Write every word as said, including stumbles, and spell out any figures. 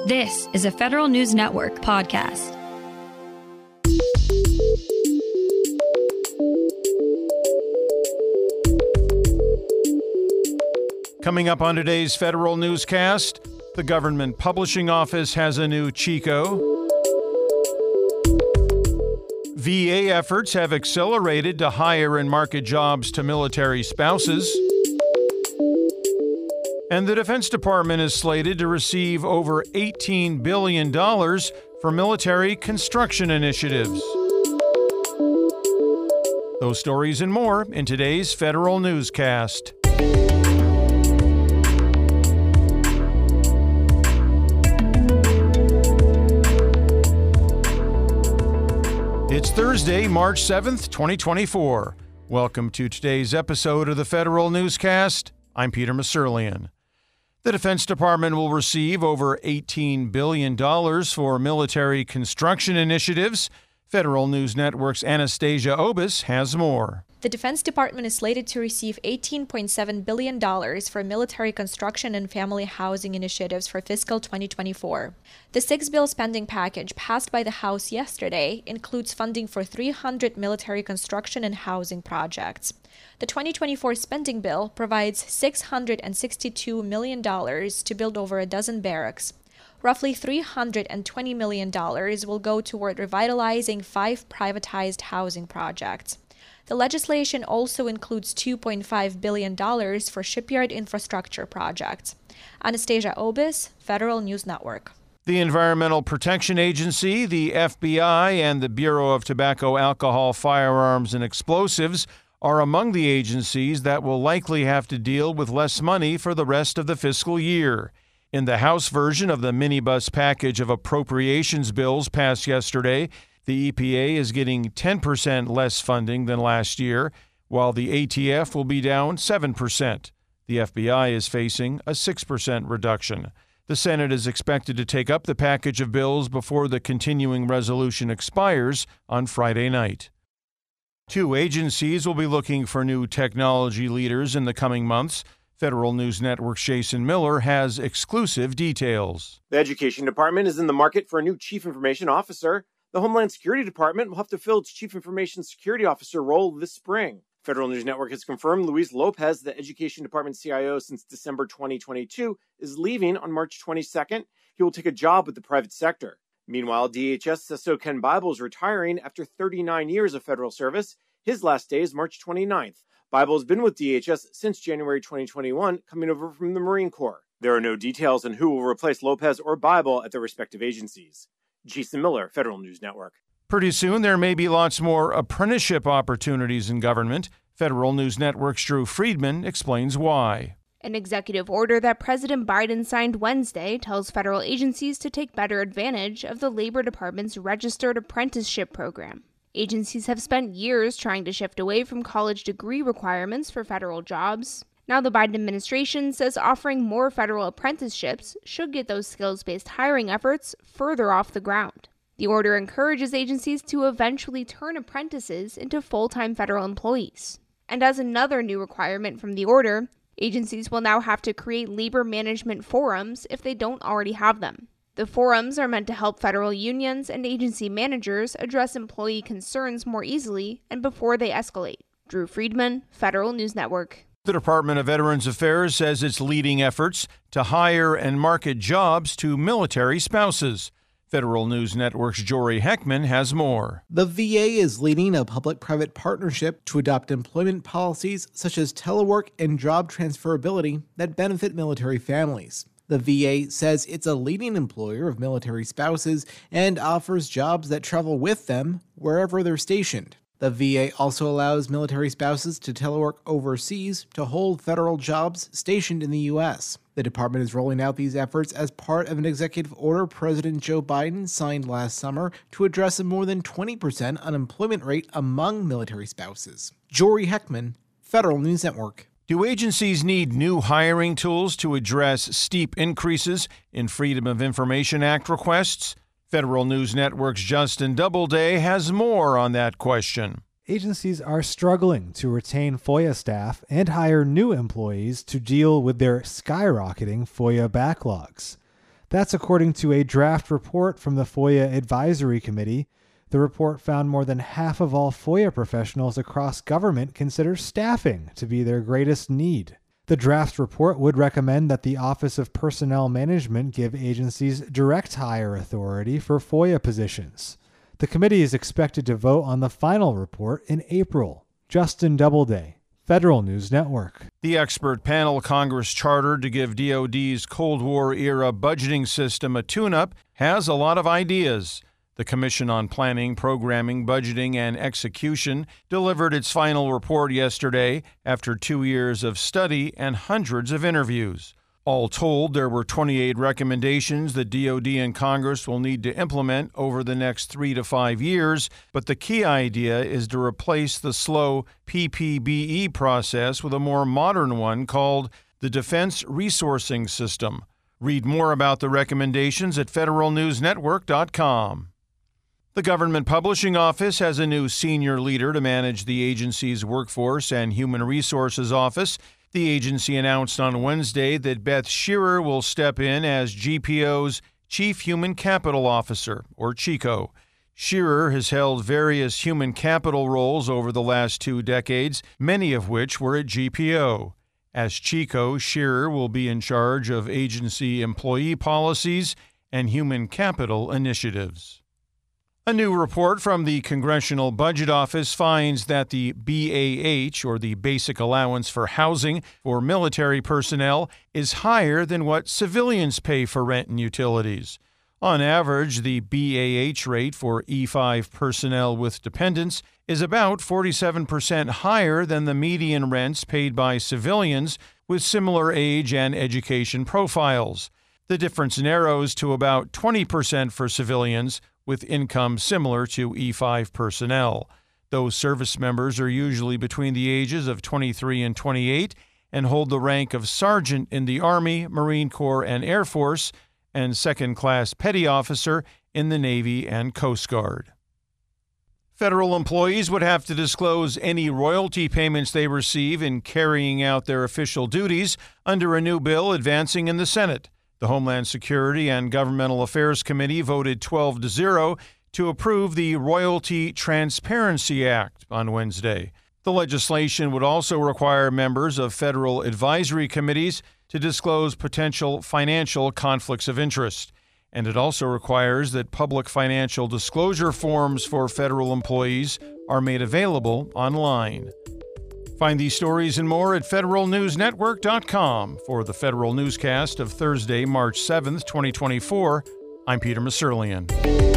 This is a Federal News Network podcast. Coming up on today's Federal Newscast, the Government Publishing Office has a new Chico. V A efforts have accelerated to hire and market jobs to military spouses. And the Defense Department is slated to receive over eighteen billion dollars for military construction initiatives. Those stories and more in today's Federal Newscast. It's Thursday, March seventh, twenty twenty-four. Welcome to today's episode of the Federal Newscast. I'm Peter Musurlian. The Defense Department will receive over eighteen billion dollars for military construction initiatives. Federal News Network's Anastasia Obis has more. The Defense Department is slated to receive eighteen point seven billion dollars for military construction and family housing initiatives for fiscal twenty twenty-four. The six-bill spending package passed by the House yesterday includes funding for three hundred military construction and housing projects. The twenty twenty-four spending bill provides six hundred sixty-two million dollars to build over a dozen barracks. Roughly three hundred twenty million dollars will go toward revitalizing five privatized housing projects. The legislation also includes two point five billion dollars for shipyard infrastructure projects. Anastasia Obis, Federal News Network. The Environmental Protection Agency, the F B I, and the Bureau of Tobacco, Alcohol, Firearms, and Explosives are among the agencies that will likely have to deal with less money for the rest of the fiscal year. In the House version of the minibus package of appropriations bills passed yesterday, the E P A is getting ten percent less funding than last year, while the A T F will be down seven percent. The F B I is facing a six percent reduction. The Senate is expected to take up the package of bills before the continuing resolution expires on Friday night. Two agencies will be looking for new technology leaders in the coming months. Federal News Network's Jason Miller has exclusive details. The Education Department is in the market for a new Chief Information Officer. The Homeland Security Department will have to fill its Chief Information Security Officer role this spring. Federal News Network has confirmed Luis Lopez, the Education Department C I O since December twenty twenty-two, is leaving on March twenty-second. He will take a job with the private sector. Meanwhile, D H S S O Ken Bible is retiring after thirty-nine years of federal service. His last day is March twenty-ninth. Bible has been with D H S since January twenty twenty-one, coming over from the Marine Corps. There are no details on who will replace Lopez or Bible at their respective agencies. Jason Miller, Federal News Network. Pretty soon, there may be lots more apprenticeship opportunities in government. Federal News Network's Drew Friedman explains why. An executive order that President Biden signed Wednesday tells federal agencies to take better advantage of the Labor Department's Registered Apprenticeship Program. Agencies have spent years trying to shift away from college degree requirements for federal jobs. Now the Biden administration says offering more federal apprenticeships should get those skills-based hiring efforts further off the ground. The order encourages agencies to eventually turn apprentices into full-time federal employees. And as another new requirement from the order, agencies will now have to create labor management forums if they don't already have them. The forums are meant to help federal unions and agency managers address employee concerns more easily and before they escalate. Drew Friedman, Federal News Network. The Department of Veterans Affairs says it's leading efforts to hire and market jobs to military spouses. Federal News Network's Jory Heckman has more. The V A is leading a public-private partnership to adopt employment policies such as telework and job transferability that benefit military families. The V A says it's a leading employer of military spouses and offers jobs that travel with them wherever they're stationed. The V A also allows military spouses to telework overseas to hold federal jobs stationed in the U S. The department is rolling out these efforts as part of an executive order President Joe Biden signed last summer to address a more than twenty percent unemployment rate among military spouses. Jory Heckman, Federal News Network. Do agencies need new hiring tools to address steep increases in Freedom of Information Act requests? Federal News Network's Justin Doubleday has more on that question. Agencies are struggling to retain FOIA staff and hire new employees to deal with their skyrocketing FOIA backlogs. That's according to a draft report from the FOIA Advisory Committee. The report found more than half of all FOIA professionals across government consider staffing to be their greatest need. The draft report would recommend that the Office of Personnel Management give agencies direct hire authority for FOIA positions. The committee is expected to vote on the final report in April. Justin Doubleday, Federal News Network. The expert panel Congress chartered to give D O D's Cold War-era budgeting system a tune-up has a lot of ideas. The Commission on Planning, Programming, Budgeting, and Execution delivered its final report yesterday after two years of study and hundreds of interviews. All told, there were twenty-eight recommendations that D O D and Congress will need to implement over the next three to five years, but the key idea is to replace the slow P P B E process with a more modern one called the Defense Resourcing System. Read more about the recommendations at federal news network dot com. The Government Publishing Office has a new senior leader to manage the agency's Workforce and Human Resources Office. The agency announced on Wednesday that Beth Shearer will step in as G P O's Chief Human Capital Officer, or CHICO. Shearer has held various human capital roles over the last two decades, many of which were at G P O. As CHICO, Shearer will be in charge of agency employee policies and human capital initiatives. A new report from the Congressional Budget Office finds that the B A H, or the Basic Allowance for Housing for military personnel, is higher than what civilians pay for rent and utilities. On average, the B A H rate for E five personnel with dependents is about forty-seven percent higher than the median rents paid by civilians with similar age and education profiles. The difference narrows to about twenty percent for civilians with income similar to E five personnel. Those service members are usually between the ages of twenty-three and twenty-eight and hold the rank of sergeant in the Army, Marine Corps, and Air Force, and second-class petty officer in the Navy and Coast Guard. Federal employees would have to disclose any royalty payments they receive in carrying out their official duties under a new bill advancing in the Senate. The Homeland Security and Governmental Affairs Committee voted twelve to zero to approve the Royalty Transparency Act on Wednesday. The legislation would also require members of federal advisory committees to disclose potential financial conflicts of interest. And it also requires that public financial disclosure forms for federal employees are made available online. Find these stories and more at federal news network dot com. For the Federal Newscast of Thursday, March seventh, twenty twenty-four, I'm Peter Musurlian.